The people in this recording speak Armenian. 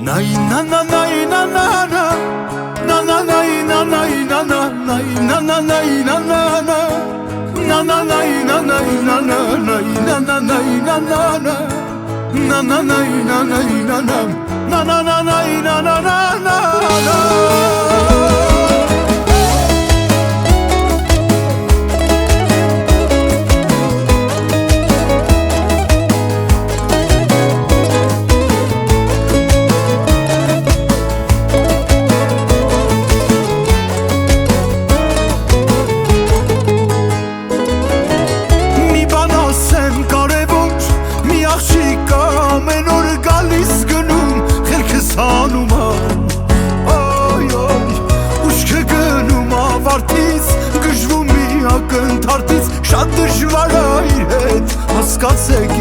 Nay na na nay na na na na na nay na nay na na nay na na nay na na na na na nay na nay na na nay na na nay na na na na na nay na nay na na na na na nay na na na na. Շատ դժվար է իր հետ հասկացեք